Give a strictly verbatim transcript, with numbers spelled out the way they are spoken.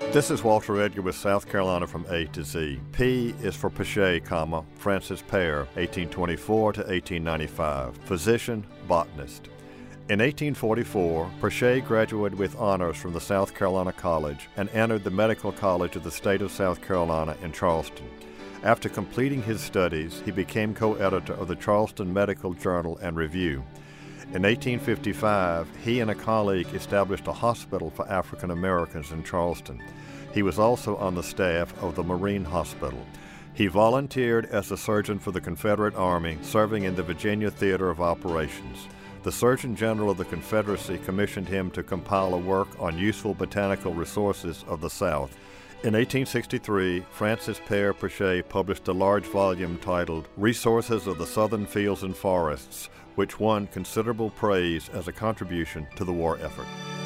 This is Walter Edgar with South Carolina from A to Z. P is for Pichet, comma, Francis Pear, eighteen twenty-four to eighteen ninety-five, physician, botanist. In eighteen forty-four, Pichet graduated with honors from the South Carolina College and entered the Medical College of the state of South Carolina in Charleston. After completing his studies, he became co-editor of the Charleston Medical Journal and Review. In eighteen fifty-five, he and a colleague established a hospital for African Americans in Charleston. He was also on the staff of the Marine Hospital. He volunteered as a surgeon for the Confederate Army, serving in the Virginia Theater of Operations. The Surgeon General of the Confederacy commissioned him to compile a work on useful botanical resources of the South. In eighteen sixty-three, Francis Pear Pichet published a large volume titled Resources of the Southern Fields and Forests, which won considerable praise as a contribution to the war effort.